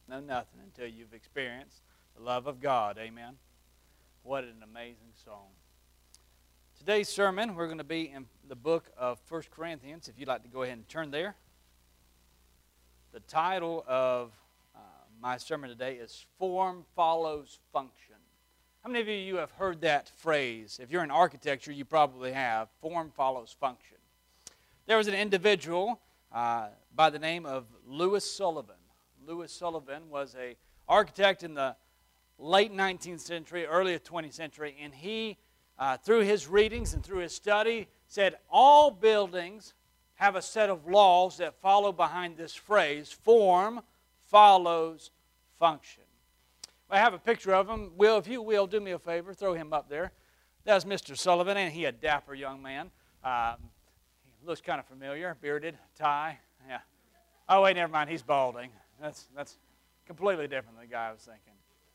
know nothing until you've experienced the love of God. Amen. What an amazing song. Today's sermon, we're going to be in the book of 1 Corinthians. If you'd like to go ahead and turn there. The title of my sermon today is Form Follows Function. How many of you have heard that phrase? If you're in architecture, you probably have. Form follows function. There was an individual by the name of Louis Sullivan. Louis Sullivan was an architect in the late 19th century, early 20th century, and he, through his readings and through his study, said all buildings have a set of laws that follow behind this phrase, form follows function. I have a picture of him. Will, if you will, do me a favor, throw him up there. That's Mr. Sullivan, and he a dapper young man. He looks kind of familiar, bearded, tie. Yeah. Oh, wait, never mind, he's balding. That's completely different than the guy I was thinking.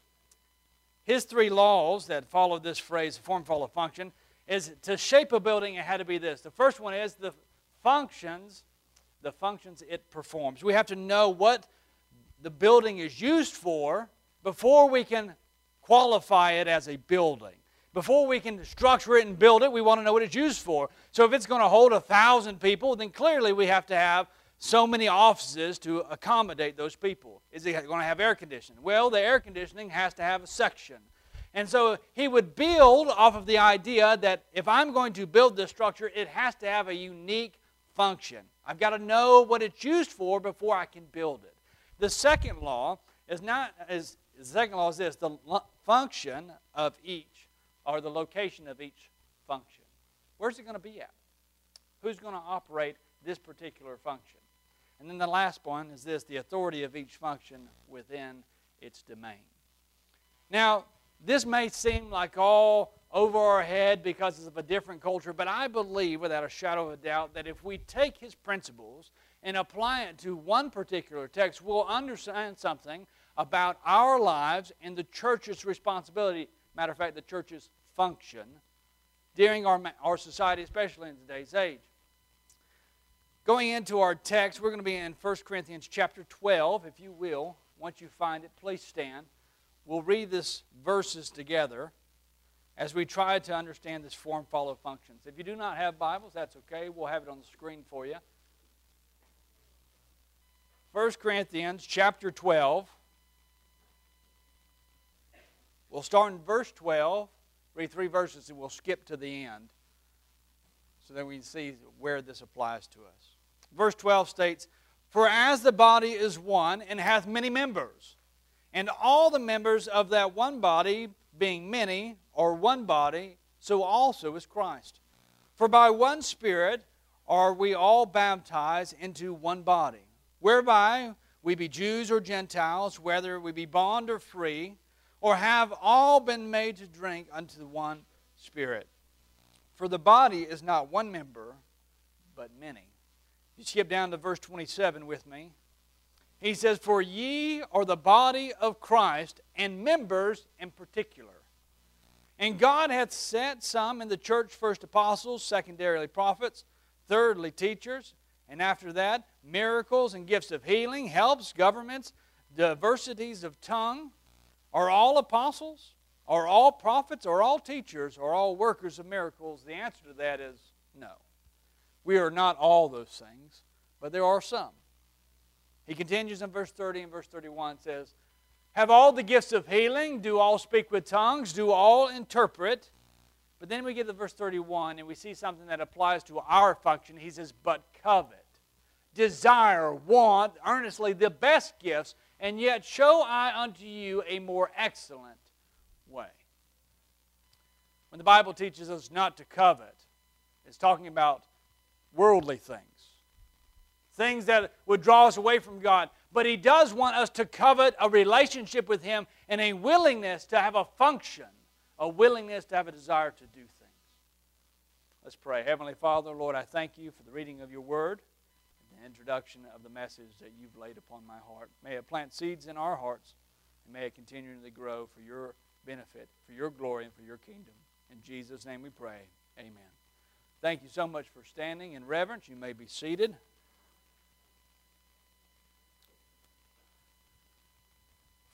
His three laws that follow this phrase, form follow function, is to shape a building, it had to be this. The first one is the functions it performs. We have to know what the building is used for before we can qualify it as a building. Before we can structure it and build it, we want to know what it's used for. So if it's going to hold 1,000 people, then clearly we have to have so many offices to accommodate those people. Is it going to have air conditioning? Well, the air conditioning has to have a section. And so he would build off of the idea that if I'm going to build this structure, it has to have a unique function. I've got to know what it's used for before I can build it. The second law is this: the function of each, or the location of each function. Where's it going to be at? Who's going to operate this particular function? And then the last one is this: the authority of each function within its domain. Now, this may seem like all over our head because of a different culture, but I believe without a shadow of a doubt that if we take his principles and apply it to one particular text, we'll understand something about our lives and the church's responsibility. Matter of fact, the church's function during our society, especially in today's age. Going into our text, we're going to be in 1 Corinthians chapter 12, if you will. Once you find it, please stand. We'll read these verses together as we try to understand this form, follow, functions. If you do not have Bibles, that's okay. We'll have it on the screen for you. 1 Corinthians chapter 12. We'll start in verse 12, read 3 verses, and we'll skip to the end so that we can see where this applies to us. Verse 12 states, "For as the body is one and hath many members, and all the members of that one body, being many, are one body, so also is Christ. For by one Spirit are we all baptized into one body, whereby we be Jews or Gentiles, whether we be bond or free, or have all been made to drink unto the one Spirit. For the body is not one member, but many." You skip down to verse 27 with me. He says, "For ye are the body of Christ, and members in particular. And God hath set some in the church, first apostles, secondarily prophets, thirdly teachers, and after that miracles and gifts of healing, helps, governments, diversities of tongue. Are all apostles? Are all prophets? Are all teachers? Are all workers of miracles?" The answer to that is no. We are not all those things, but there are some. He continues in verse 30 and verse 31, says, "Have all the gifts of healing? Do all speak with tongues? Do all interpret?" But then we get to verse 31 and we see something that applies to our function. He says, "But covet, desire, want earnestly the best gifts, and yet show I unto you a more excellent way." When the Bible teaches us not to covet, it's talking about worldly things. Things that would draw us away from God. But He does want us to covet a relationship with Him and a willingness to have a function, a willingness to have a desire to do things. Let's pray. Heavenly Father, Lord, I thank You for the reading of Your Word and the introduction of the message that You've laid upon my heart. May it plant seeds in our hearts, and may it continually grow for Your benefit, for Your glory, and for Your kingdom. In Jesus' name we pray. Amen. Thank you so much for standing in reverence. You may be seated.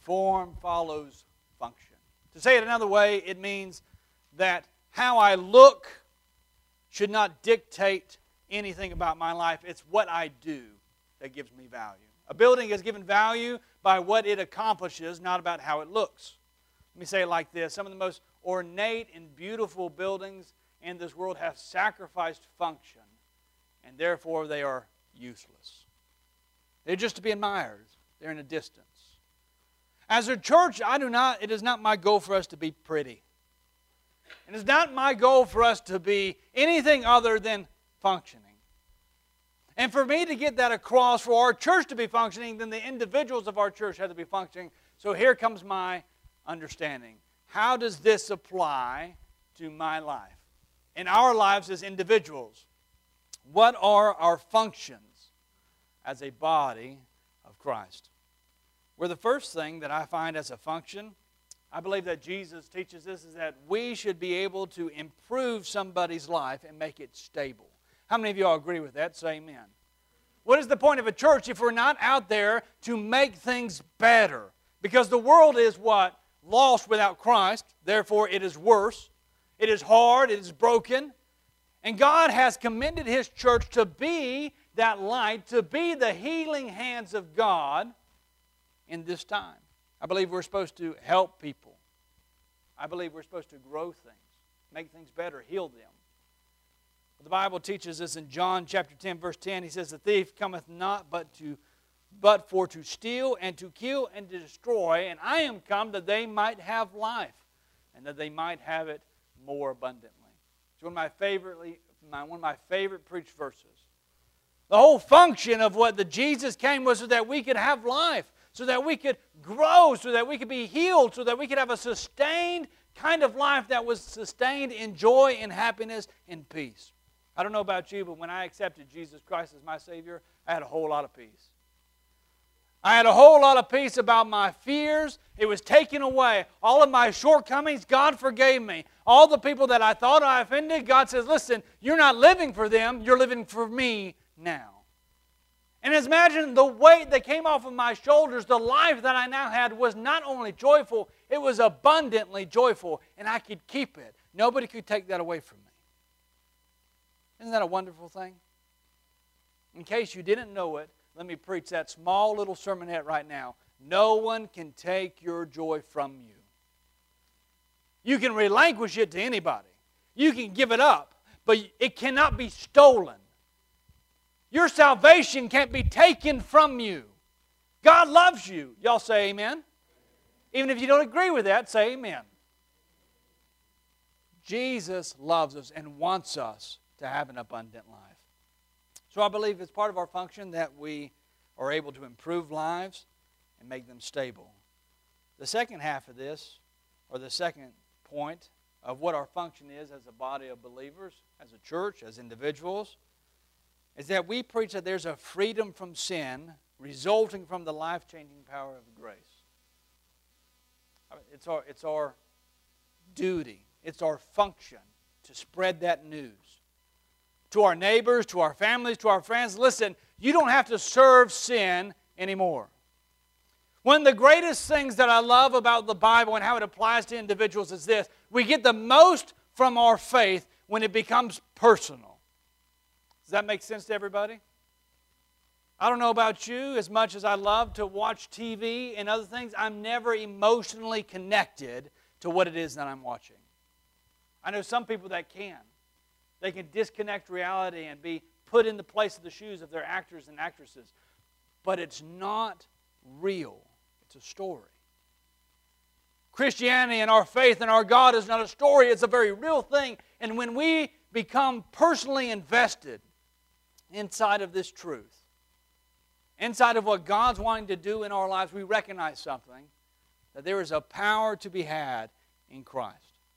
form follows function. To say it another way, it means that how I look should not dictate anything about my life. It's what I do that gives me value. A building is given value by what it accomplishes, not about how it looks. Let me say it like this. Some of the most ornate and beautiful buildings in this world have sacrificed function, and therefore they are useless. They're just to be admired. They're in a distance. As a church, it is not my goal for us to be pretty. It is not my goal for us to be anything other than functioning. And for me to get that across, for our church to be functioning, then the individuals of our church have to be functioning. So here comes my understanding. How does this apply to my life? In our lives as individuals, what are our functions as a body of Christ? Well, the first thing that I find as a function, I believe that Jesus teaches this, is that we should be able to improve somebody's life and make it stable. How many of you all agree with that? Say amen. What is the point of a church if we're not out there to make things better? Because the world is what? Lost without Christ. Therefore, it is worse. It is hard. It is broken. And God has commended His church to be that light, to be the healing hands of God in this time. I believe we're supposed to help people. I believe we're supposed to grow things, make things better, heal them. But the Bible teaches us in John chapter 10, verse 10, He says, "The thief cometh not but for to steal and to kill and to destroy, and I am come that they might have life, and that they might have it more abundantly." It's one of my favorite preached verses. The whole function of what the Jesus came was so that we could have life, so that we could grow, so that we could be healed, so that we could have a sustained kind of life that was sustained in joy and happiness and peace. I don't know about you, but when I accepted Jesus Christ as my Savior, I had a whole lot of peace. I had a whole lot of peace about my fears. It was taken away. All of my shortcomings, God forgave me. All the people that I thought I offended, God says, listen, you're not living for them, you're living for me now. And as imagine the weight that came off of my shoulders, the life that I now had was not only joyful, it was abundantly joyful, and I could keep it. Nobody could take that away from me. Isn't that a wonderful thing? In case you didn't know it, let me preach that small little sermonette right now. No one can take your joy from you. You can relinquish it to anybody. You can give it up, but it cannot be stolen. Your salvation can't be taken from you. God loves you. Y'all say amen? Even if you don't agree with that, say amen. Jesus loves us and wants us to have an abundant life. So I believe it's part of our function that we are able to improve lives and make them stable. The second half of this, or the second point of what our function is as a body of believers, as a church, as individuals, is that we preach that there's a freedom from sin resulting from the life-changing power of grace. It's our duty, it's our function to spread that news to our neighbors, to our families, to our friends. Listen, you don't have to serve sin anymore. One of the greatest things that I love about the Bible and how it applies to individuals is this: we get the most from our faith when it becomes personal. Does that make sense to everybody? I don't know about you, as much as I love to watch TV and other things, I'm never emotionally connected to what it is that I'm watching. I know some people that can. They can disconnect reality and be put in the place of the shoes of their actors and actresses. But it's not real. It's a story. Christianity and our faith and our God is not a story. It's a very real thing. And when we become personally invested inside of this truth, inside of what God's wanting to do in our lives, we recognize something, that there is a power to be had in Christ.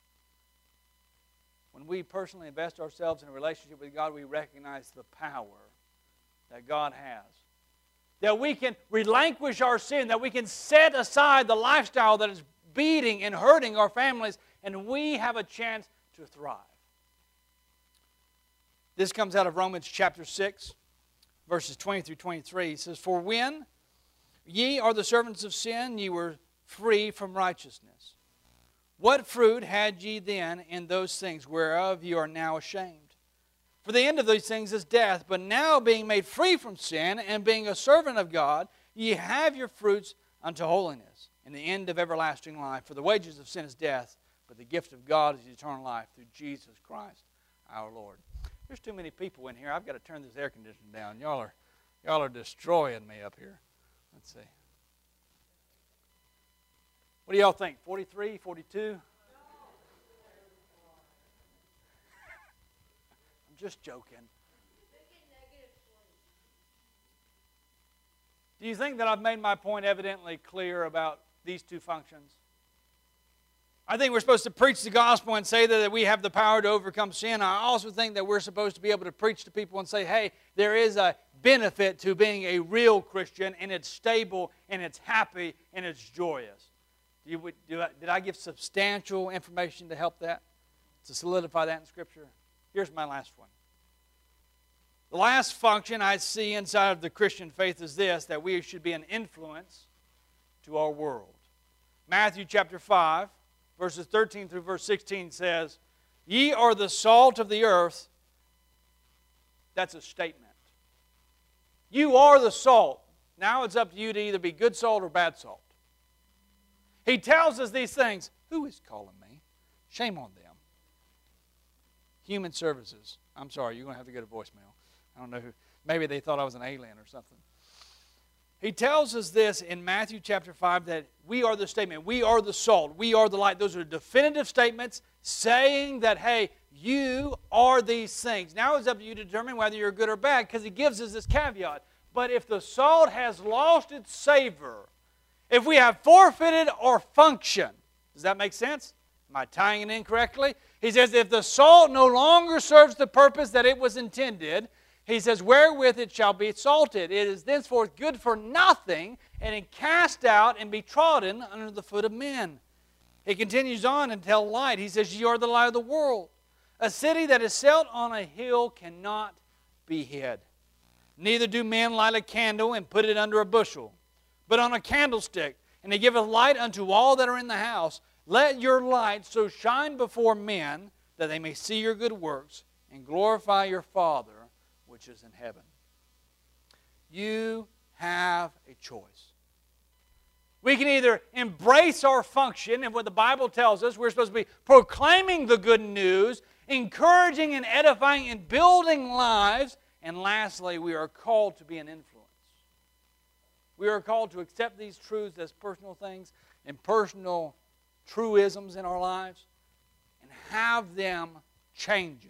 When we personally invest ourselves in a relationship with God, we recognize the power that God has. That we can relinquish our sin, that we can set aside the lifestyle that is beating and hurting our families, and we have a chance to thrive. This comes out of Romans chapter 6, verses 20 through 23. It says, "For when ye are the servants of sin, ye were free from righteousness. What fruit had ye then in those things whereof ye are now ashamed? For the end of these things is death. But now being made free from sin, and being a servant of God, ye have your fruits unto holiness, and the end of everlasting life. For the wages of sin is death, but the gift of God is eternal life through Jesus Christ our Lord. There's too many people in here. I've got to turn this air conditioning down. Y'all are destroying me up here. Let's see. What do y'all think? 43, 42? I'm just joking. Do you think that I've made my point evidently clear about these two functions? I think we're supposed to preach the gospel and say that we have the power to overcome sin. I also think that we're supposed to be able to preach to people and say, hey, there is a benefit to being a real Christian, and it's stable, and it's happy, and it's joyous. Did I give substantial information to help that, to solidify that in Scripture? Here's my last one. The last function I see inside of the Christian faith is this, that we should be an influence to our world. Matthew chapter 5, verses 13 through verse 16 says, ye are the salt of the earth. That's a statement. You are the salt. Now it's up to you to either be good salt or bad salt. He tells us these things. Who is calling me? Shame on them. Human Services. I'm sorry, you're going to have to go to voicemail. I don't know who. Maybe they thought I was an alien or something. He tells us this in Matthew chapter 5 that we are the statement. We are the salt. We are the light. Those are definitive statements saying that, hey, you are these things. Now it's up to you to determine whether you're good or bad, because he gives us this caveat. But if the salt has lost its savor, if we have forfeited our function, does that make sense? Am I tying it in correctly? He says if the salt no longer serves the purpose that it was intended, he says, wherewith it shall be salted. It is thenceforth good for nothing, and it cast out and be trodden under the foot of men. He continues on and tell light. He says, ye are the light of the world. A city that is set on a hill cannot be hid. Neither do men light a candle and put it under a bushel, but on a candlestick, and he giveth light unto all that are in the house. Let your light so shine before men that they may see your good works and glorify your Father which is in heaven. You have a choice. We can either embrace our function, and what the Bible tells us, we're supposed to be proclaiming the good news, encouraging and edifying and building lives, and lastly, we are called to be an influence. We are called to accept these truths as personal things and personal truisms in our lives and have them change us.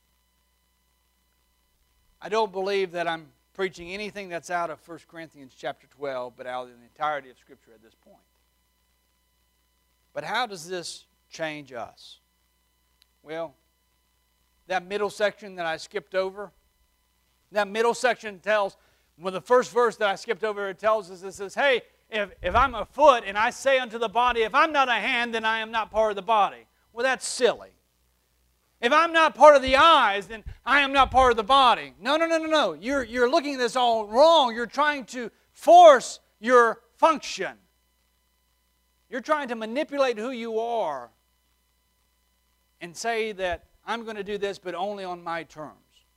I don't believe that I'm preaching anything that's out of 1 Corinthians chapter 12, but out of the entirety of Scripture at this point. But how does this change us? Well, that middle section that I skipped over, that middle section tells, well, the first verse that I skipped over, it tells us, it says, hey, if I'm a foot and I say unto the body, if I'm not a hand, then I am not part of the body. Well, that's silly. If I'm not part of the eyes, then I am not part of the body. No. You're looking at this all wrong. You're trying to force your function. You're trying to manipulate who you are and say that I'm going to do this, but only on my terms.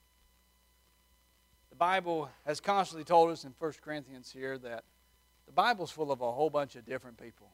The Bible has constantly told us in 1 Corinthians here that the Bible's full of a whole bunch of different people.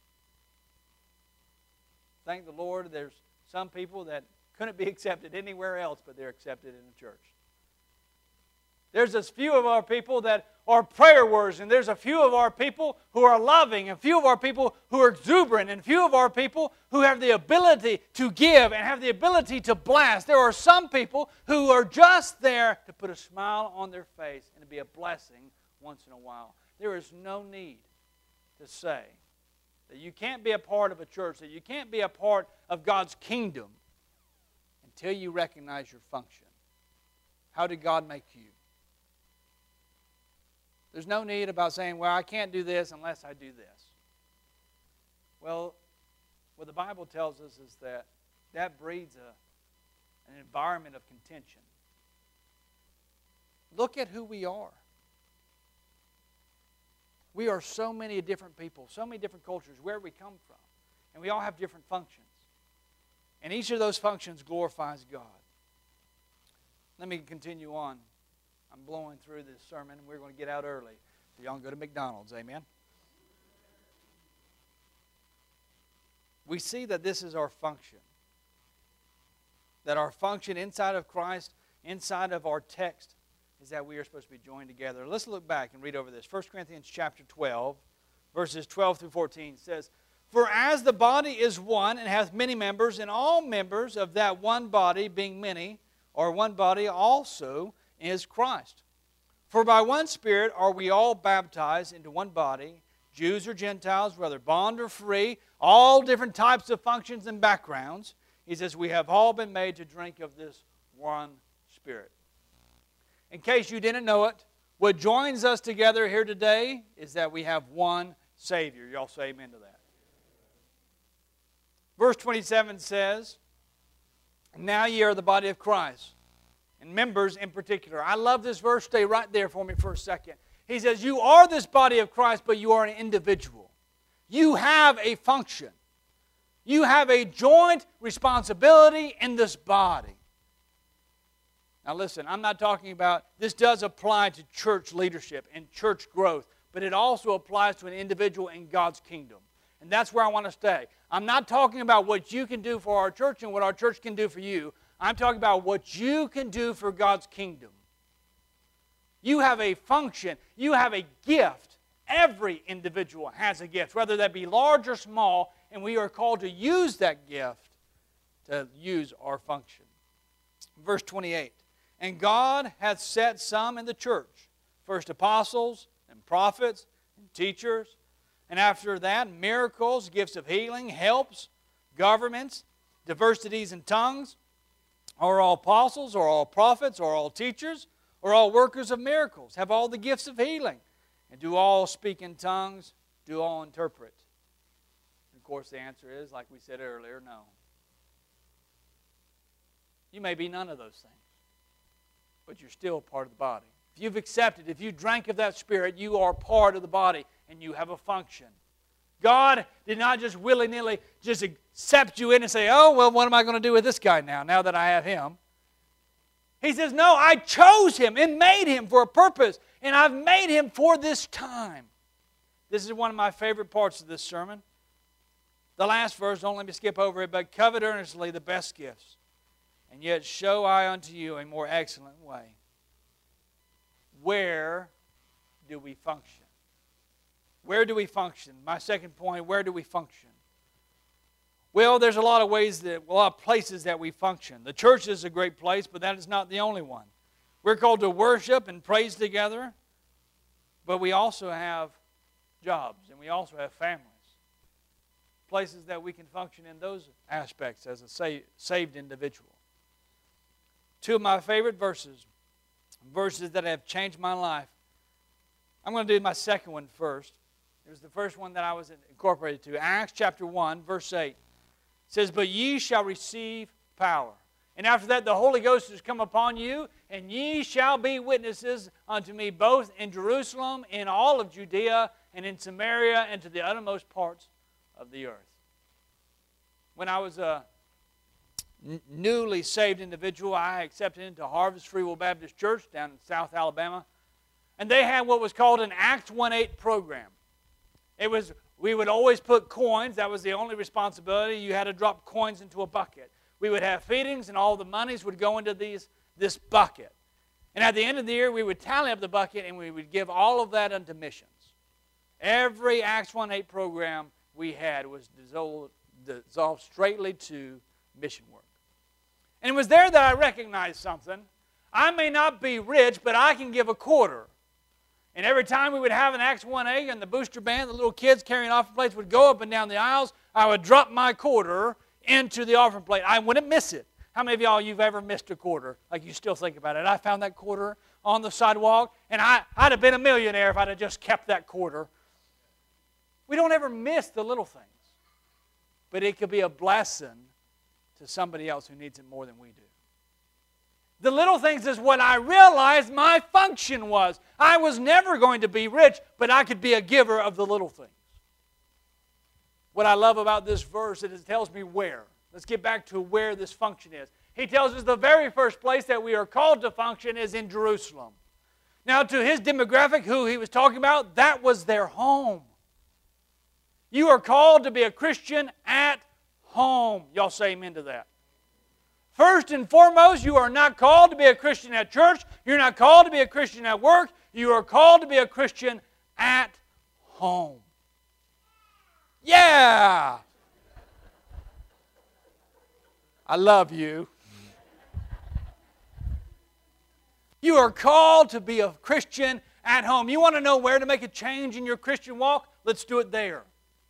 Thank the Lord, there's some people that couldn't be accepted anywhere else, but they're accepted in the church. There's a few of our people that are prayer warriors, and there's a few of our people who are loving, and a few of our people who are exuberant, and a few of our people who have the ability to give and have the ability to bless. There are some people who are just there to put a smile on their face and to be a blessing once in a while. There is no need to say that you can't be a part of a church, that you can't be a part of God's kingdom until you recognize your function. How did God make you? There's no need about saying, well, I can't do this unless I do this. Well, what the Bible tells us is that breeds an environment of contention. Look at who we are. We are so many different people, so many different cultures, where we come from. And we all have different functions. And each of those functions glorifies God. Let me continue on. I'm blowing through this sermon, and we're going to get out early. So y'all can go to McDonald's, amen? We see that this is our function. That our function inside of Christ, inside of our text, is that we are supposed to be joined together. Let's look back and read over this. 1 Corinthians chapter 12, verses 12 through 14 says, "For as the body is one and hath many members, and all members of that one body, being many, are one body also is Christ. For by one Spirit are we all baptized into one body, Jews or Gentiles, whether bond or free, all different types of functions and backgrounds." He says, "We have all been made to drink of this one Spirit." In case you didn't know it, what joins us together here today is that we have one Savior. Y'all say amen to that. Verse 27 says, "Now ye are the body of Christ, and members in particular." I love this verse. Stay right there for me for a second. He says, you are this body of Christ, but you are an individual. You have a function. You have a joint responsibility in this body. Now listen, I'm not talking about, this does apply to church leadership and church growth, but it also applies to an individual in God's kingdom. And that's where I want to stay. I'm not talking about what you can do for our church and what our church can do for you. I'm talking about what you can do for God's kingdom. You have a function. You have a gift. Every individual has a gift, whether that be large or small, and we are called to use that gift to use our function. Verse 28, "And God hath set some in the church, first apostles and prophets and teachers, and after that miracles, gifts of healing, helps, governments, diversities in tongues. Are all apostles, or all prophets, or all teachers, or all workers of miracles? Have all the gifts of healing? And do all speak in tongues? Do all interpret?" Of course, the answer is, like we said earlier, no. You may be none of those things, but you're still part of the body. If you've accepted, if you drank of that Spirit, you are part of the body, and you have a function. God did not just willy-nilly just accept you in and say, "Oh, well, what am I going to do with this guy now that I have him?" He says, "No, I chose him and made him for a purpose, and I've made him for this time." This is one of my favorite parts of this sermon. The last verse, don't let me skip over it, "But covet earnestly the best gifts, and yet show I unto you a more excellent way." Where do we function? Where do we function? My second point, where do we function? Well, there's a lot of ways, a lot of places that we function. The church is a great place, but that is not the only one. We're called to worship and praise together, but we also have jobs, and we also have families. Places that we can function in those aspects as a saved individual. Two of my favorite verses that have changed my life. I'm going to do my second one first. It was the first one that I was incorporated to. Acts chapter 1, verse 8. It says, "But ye shall receive power. And after that the Holy Ghost is come upon you, and ye shall be witnesses unto me both in Jerusalem, in all of Judea, and in Samaria, and to the uttermost parts of the earth." When I was a newly saved individual, I accepted into Harvest Free Will Baptist Church down in South Alabama. And they had what was called an Acts 1:8 program. We would always put coins. That was the only responsibility. You had to drop coins into a bucket. We would have feedings, and all the monies would go into this bucket. And at the end of the year, we would tally up the bucket, and we would give all of that unto missions. Every Acts 1:8 program we had was dissolved straightly to mission work. And it was there that I recognized something. I may not be rich, but I can give a quarter. And every time we would have an Acts 1:8 and the booster band, the little kids carrying offering plates would go up and down the aisles, I would drop my quarter into the offering plate. I wouldn't miss it. How many of y'all, you've ever missed a quarter? Like you still think about it. I found that quarter on the sidewalk, and I'd have been a millionaire if I'd have just kept that quarter. We don't ever miss the little things. But it could be a blessing to somebody else who needs it more than we do. The little things is what I realized my function was. I was never going to be rich, but I could be a giver of the little things. What I love about this verse is it tells me where. Let's get back to where this function is. He tells us the very first place that we are called to function is in Jerusalem. Now, to his demographic, who he was talking about, that was their home. You are called to be a Christian at home. Y'all say amen to that. First and foremost, you are not called to be a Christian at church. You're not called to be a Christian at work. You are called to be a Christian at home. Yeah! I love you. You are called to be a Christian at home. You want to know where to make a change in your Christian walk? Let's do it there.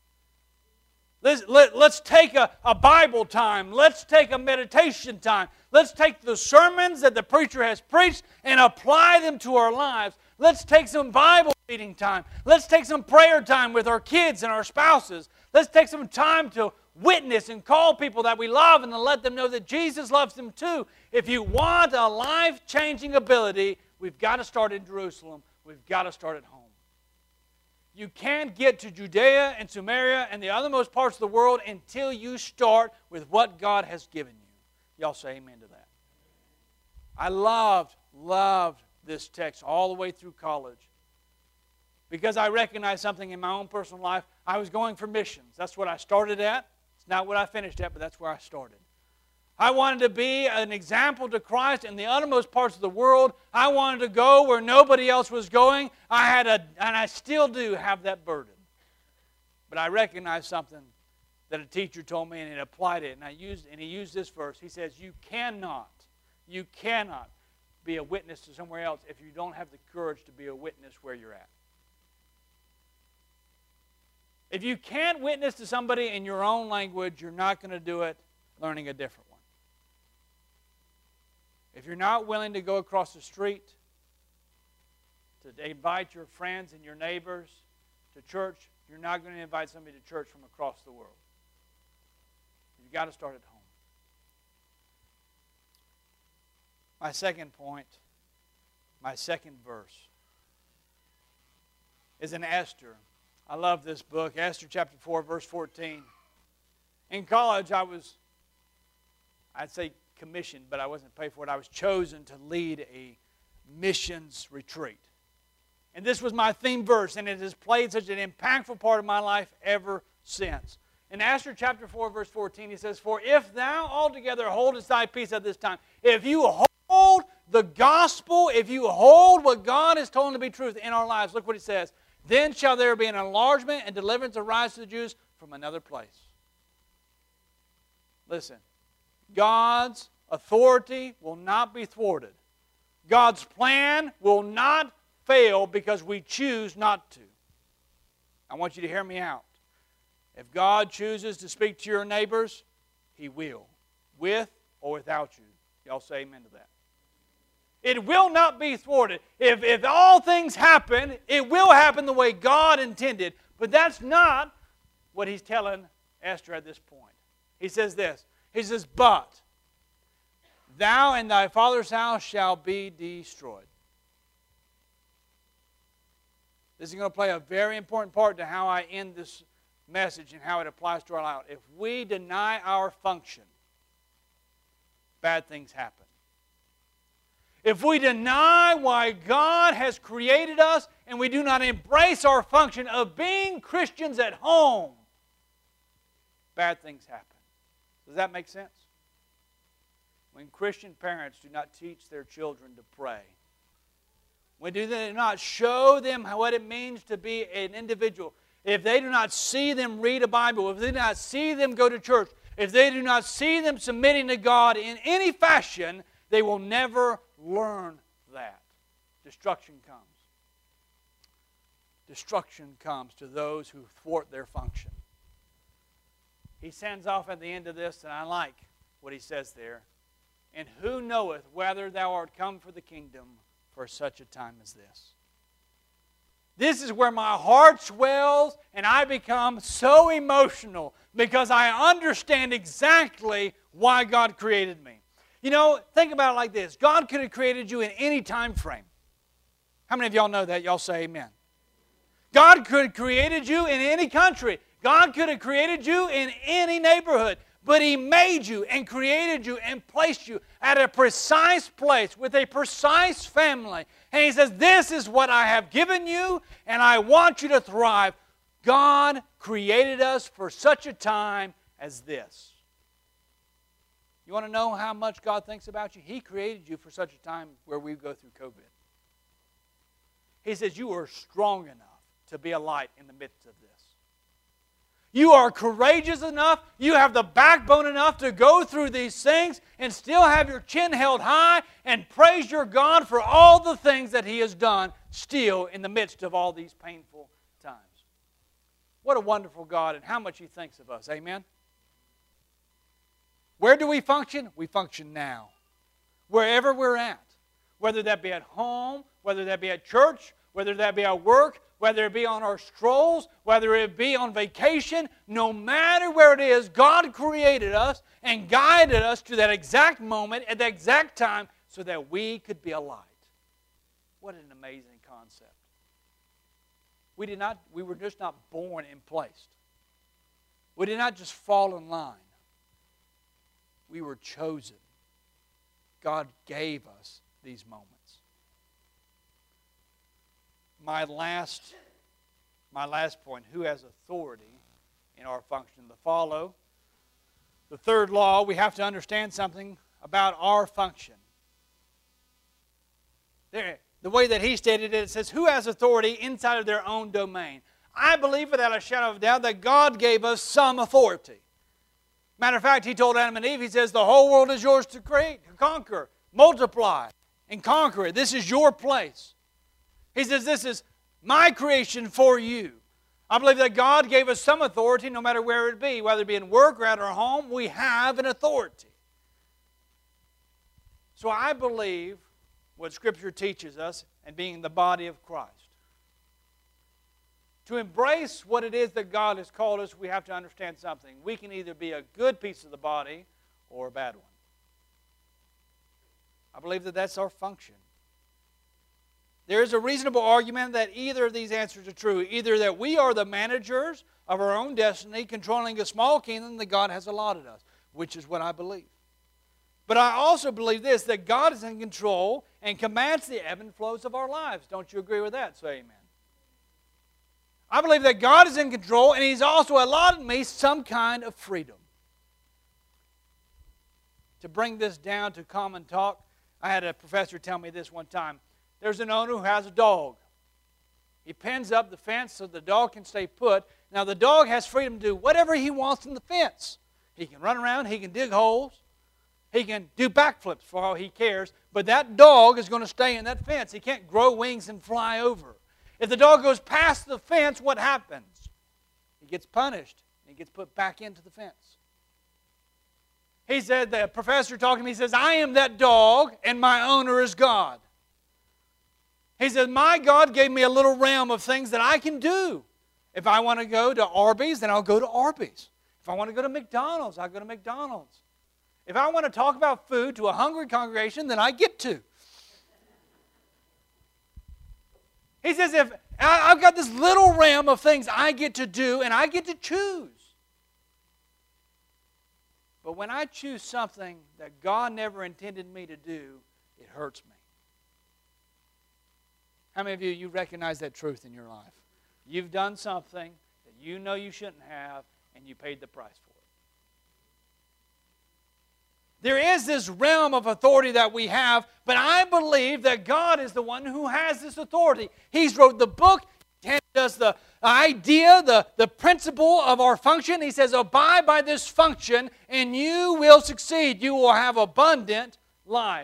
Let's take a Bible time. Let's take a meditation time. Let's take the sermons that the preacher has preached and apply them to our lives. Let's take some Bible reading time. Let's take some prayer time with our kids and our spouses. Let's take some time to witness and call people that we love and to let them know that Jesus loves them too. If you want a life-changing ability, we've got to start in Jerusalem. We've got to start at home. You can't get to Judea and Samaria and the othermost parts of the world until you start with what God has given you. Y'all say amen to that. I loved this text all the way through college because I recognized something in my own personal life. I was going for missions. That's what I started at. It's not what I finished at, but that's where I started. I wanted to be an example to Christ in the uttermost parts of the world. I wanted to go where nobody else was going. And I still do have that burden. But I recognized something that a teacher told me, and it applied it. And he used this verse. He says, you cannot be a witness to somewhere else if you don't have the courage to be a witness where you're at. If you can't witness to somebody in your own language, you're not going to do it learning a different one. If you're not willing to go across the street to invite your friends and your neighbors to church, you're not going to invite somebody to church from across the world. You've got to start at home. My second point, my second verse, is in Esther. I love this book, Esther chapter 4, verse 14. In college, I'd say commissioned, but I wasn't paid for it. I was chosen to lead a missions retreat. And this was my theme verse, and it has played such an impactful part of my life ever since. In Esther chapter 4, verse 14, he says, for if thou altogether holdest thy peace at this time, if you hold the gospel, if you hold what God has told to be truth in our lives, look what it says, then shall there be an enlargement and deliverance arise to the Jews from another place. Listen, God's authority will not be thwarted. God's plan will not fail because we choose not to. I want you to hear me out. If God chooses to speak to your neighbors, He will, with or without you. Y'all say amen to that. It will not be thwarted. If all things happen, it will happen the way God intended. But that's not what He's telling Esther at this point. He says this. He says, but thou and thy father's house shall be destroyed. This is going to play a very important part to how I end this message and how it applies to our life. If we deny our function, bad things happen. If we deny why God has created us and we do not embrace our function of being Christians at home, bad things happen. Does that make sense? When Christian parents do not teach their children to pray, when do they not show them what it means to be an individual, if they do not see them read a Bible, if they do not see them go to church, if they do not see them submitting to God in any fashion, they will never learn that. Destruction comes. Destruction comes to those who thwart their function. He sends off at the end of this, and I like what he says there. And who knoweth whether thou art come for the kingdom for such a time as this? This is where my heart swells and I become so emotional because I understand exactly why God created me. You know, think about it like this. God could have created you in any time frame. How many of y'all know that? Y'all say amen. God could have created you in any country. God could have created you in any neighborhood. But He made you and created you and placed you at a precise place with a precise family. And He says, this is what I have given you, and I want you to thrive. God created us for such a time as this. You want to know how much God thinks about you? He created you for such a time where we go through COVID. He says you are strong enough to be a light in the midst of this. You are courageous enough, you have the backbone enough to go through these things and still have your chin held high and praise your God for all the things that He has done still in the midst of all these painful times. What a wonderful God and how much He thinks of us. Amen? Where do we function? We function now. Wherever we're at. Whether that be at home, whether that be at church, whether that be at work, whether it be on our strolls, whether it be on vacation, no matter where it is, God created us and guided us to that exact moment at that exact time so that we could be a light. What an amazing concept. We were just not born and placed. We did not just fall in line. We were chosen. God gave us these moments. My last point, who has authority in our function to follow? The third law, we have to understand something about our function. The way that he stated it, it says, who has authority inside of their own domain? I believe without a shadow of a doubt that God gave us some authority. Matter of fact, He told Adam and Eve, He says, the whole world is yours to create, to conquer, multiply, and conquer it. This is your place. He says, this is my creation for you. I believe that God gave us some authority no matter where it be. Whether it be in work or at our home, we have an authority. So I believe what Scripture teaches us and being the body of Christ. To embrace what it is that God has called us, we have to understand something. We can either be a good piece of the body or a bad one. I believe that that's our function. There is a reasonable argument that either of these answers are true. Either that we are the managers of our own destiny, controlling a small kingdom that God has allotted us, which is what I believe. But I also believe this, that God is in control and commands the ebb and flows of our lives. Don't you agree with that? Say amen. I believe that God is in control and He's also allotted me some kind of freedom. To bring this down to common talk, I had a professor tell me this one time. There's an owner who has a dog. He pins up the fence so the dog can stay put. Now the dog has freedom to do whatever he wants in the fence. He can run around, he can dig holes, he can do backflips for all he cares, but that dog is going to stay in that fence. He can't grow wings and fly over. If the dog goes past the fence, what happens? He gets punished. He gets put back into the fence. He said, the professor talking to me, he says, I am that dog and my owner is God. He said, my God gave me a little realm of things that I can do. If I want to go to Arby's, then I'll go to Arby's. If I want to go to McDonald's, I'll go to McDonald's. If I want to talk about food to a hungry congregation, then I get to. He says, if I've got this little realm of things I get to do, and I get to choose. But when I choose something that God never intended me to do, it hurts me. How many of you recognize that truth in your life? You've done something that you know you shouldn't have, and you paid the price for it. There is this realm of authority that we have, but I believe that God is the one who has this authority. He's wrote the book, He handed us the idea, the principle of our function. He says, abide by this function, and you will succeed. You will have abundant life.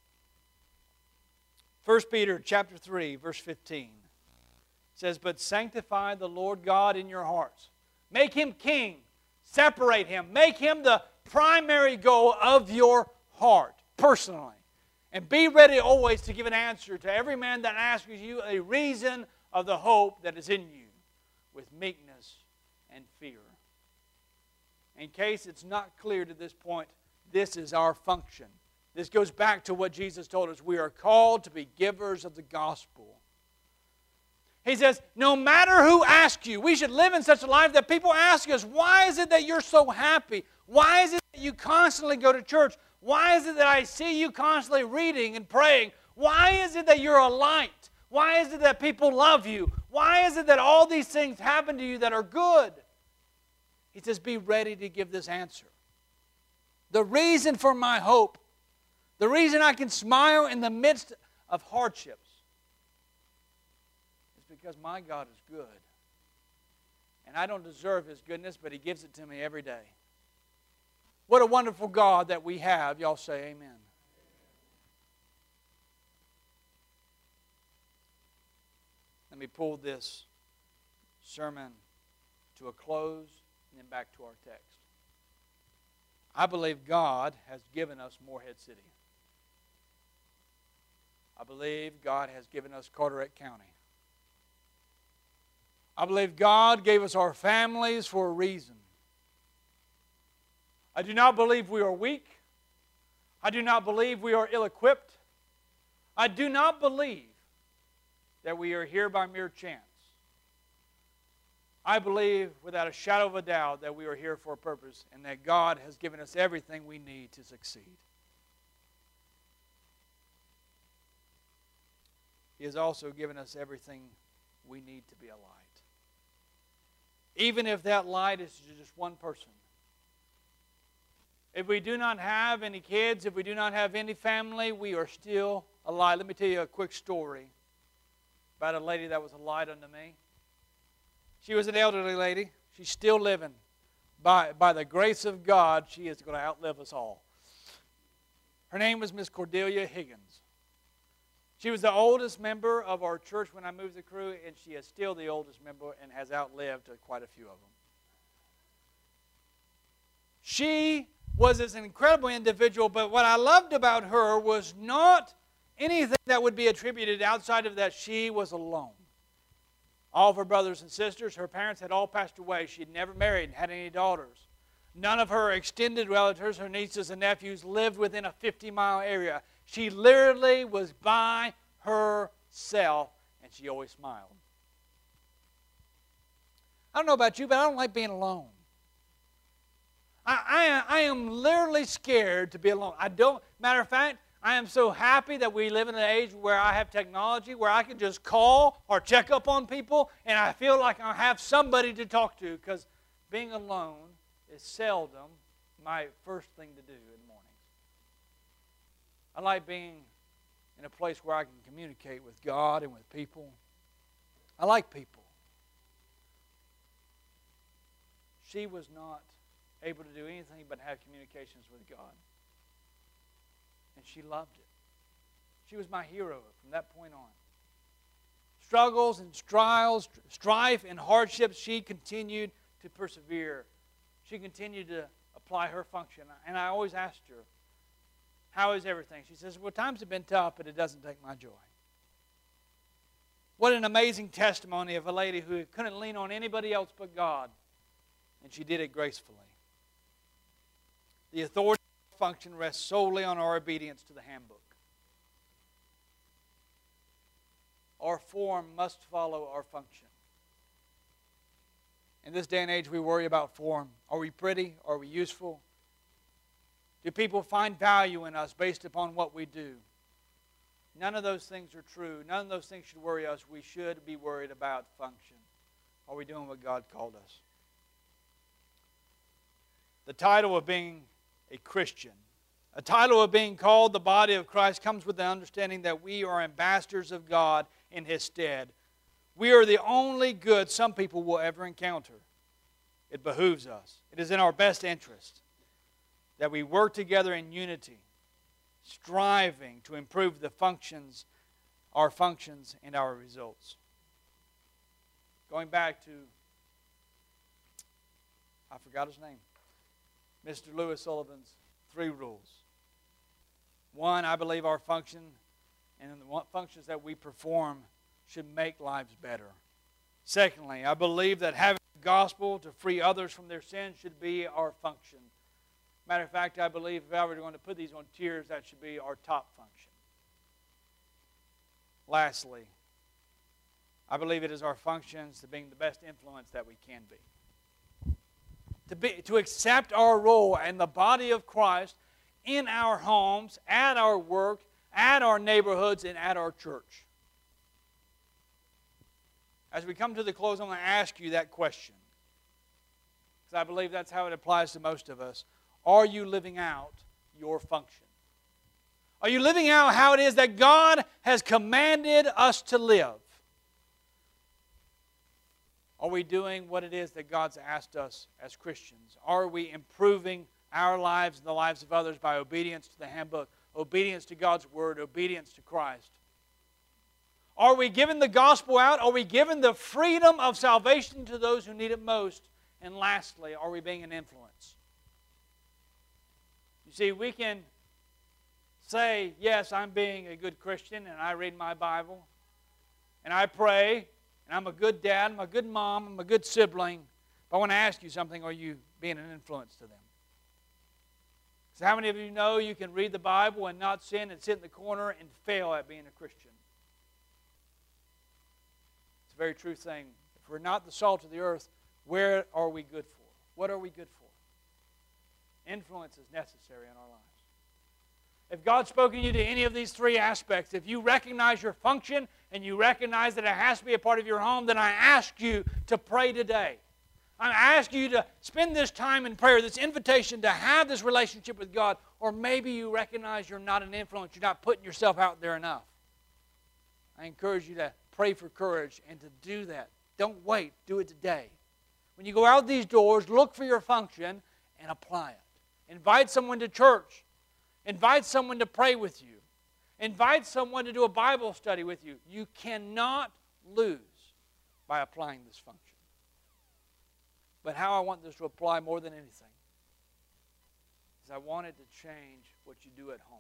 1 Peter chapter 3, verse 15 says, but sanctify the Lord God in your hearts. Make Him king. Separate Him. Make Him the primary goal of your heart, personally. And be ready always to give an answer to every man that asks you a reason of the hope that is in you, with meekness and fear. In case it's not clear to this point, this is our function. This goes back to what Jesus told us. We are called to be givers of the gospel. He says, no matter who asks you, we should live in such a life that people ask us, why is it that you're so happy? Why is it that you constantly go to church? Why is it that I see you constantly reading and praying? Why is it that you're a light? Why is it that people love you? Why is it that all these things happen to you that are good? He says, be ready to give this answer. The reason for my hope, the reason I can smile in the midst of hardships, is because my God is good. And I don't deserve His goodness, but He gives it to me every day. What a wonderful God that we have. Y'all say amen. Let me pull this sermon to a close and then back to our text. I believe God has given us Morehead City. I believe God has given us Carteret County. I believe God gave us our families for a reason. I do not believe we are weak. I do not believe we are ill-equipped. I do not believe that we are here by mere chance. I believe without a shadow of a doubt that we are here for a purpose and that God has given us everything we need to succeed. He has also given us everything we need to be a light. Even if that light is just one person. If we do not have any kids, if we do not have any family, we are still a light. Let me tell you a quick story about a lady that was a light unto me. She was an elderly lady. She's still living. By the grace of God, she is going to outlive us all. Her name was Miss Cordelia Higgins. She was the oldest member of our church when I moved the crew, and she is still the oldest member and has outlived quite a few of them. She was this incredible individual, but what I loved about her was not anything that would be attributed outside of that. She was alone. All of her brothers and sisters, her parents had all passed away. She had never married and had any daughters. None of her extended relatives, her nieces and nephews, lived within a 50-mile area. She literally was by herself, and she always smiled. I don't know about you, but I don't like being alone. I am literally scared to be alone. Matter of fact, I am so happy that we live in an age where I have technology, where I can just call or check up on people, and I feel like I have somebody to talk to, because being alone is seldom my first thing to do in the mornings. I like being in a place where I can communicate with God and with people. I like people. She was not able to do anything but have communications with God. And she loved it. She was my hero from that point on. Struggles and trials, strife and hardships, she continued to persevere. She continued to apply her function. And I always asked her, how is everything? She says, well, times have been tough, but it doesn't take my joy. What an amazing testimony of a lady who couldn't lean on anybody else but God. And she did it gracefully. The authority of our function rests solely on our obedience to the handbook. Our form must follow our function. In this day and age, we worry about form. Are we pretty? Are we useful? Do people find value in us based upon what we do? None of those things are true. None of those things should worry us. We should be worried about function. Are we doing what God called us? The title of being a Christian, a title of being called the body of Christ, comes with the understanding that we are ambassadors of God in His stead. We are the only good some people will ever encounter. It behooves us. It is in our best interest that we work together in unity, striving to improve our functions and our results. Going back to, I forgot his name, Mr. Lewis Sullivan's 3 rules. 1, I believe our function and the functions that we perform should make lives better. Secondly, I believe that having the gospel to free others from their sins should be our function. Matter of fact, I believe if I were going to put these on tiers, that should be our top function. Lastly, I believe it is our functions to being the best influence that we can be. To accept our role in the body of Christ in our homes, at our work, at our neighborhoods, and at our church. As we come to the close, I'm going to ask you that question, because I believe that's how it applies to most of us. Are you living out your function? Are you living out how it is that God has commanded us to live? Are we doing what it is that God's asked us as Christians? Are we improving our lives and the lives of others by obedience to the handbook, obedience to God's Word, obedience to Christ? Are we giving the gospel out? Are we giving the freedom of salvation to those who need it most? And lastly, are we being an influence? You see, we can say, yes, I'm being a good Christian, and I read my Bible, and I pray, and I'm a good dad, I'm a good mom, I'm a good sibling. But I want to ask you something, are you being an influence to them? So how many of you know you can read the Bible and not sin and sit in the corner and fail at being a Christian? It's a very true thing. If we're not the salt of the earth, where are we good for? What are we good for? Influence is necessary in our lives. If God's spoken to you to any of these three aspects, if you recognize your function and you recognize that it has to be a part of your home, then I ask you to pray today. I ask you to spend this time in prayer, this invitation to have this relationship with God, or maybe you recognize you're not an influence, you're not putting yourself out there enough. I encourage you to pray for courage and to do that. Don't wait. Do it today. When you go out these doors, look for your function and apply it. Invite someone to church. Invite someone to pray with you. Invite someone to do a Bible study with you. You cannot lose by applying this function. But how I want this to apply more than anything is I want it to change what you do at home.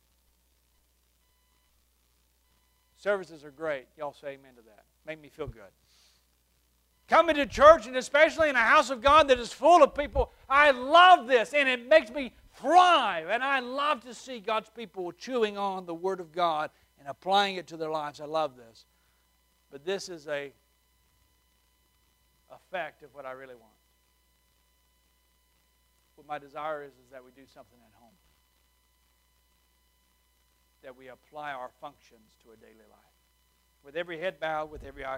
Services are great. Y'all say amen to that. Make me feel good. Coming to church, and especially in a house of God that is full of people, I love this, and it makes me thrive. And I love to see God's people chewing on the Word of God and applying it to their lives. I love this. But this is a effect of what I really want. What my desire is that we do something at home. That we apply our functions to a daily life. With every head bowed, with every eye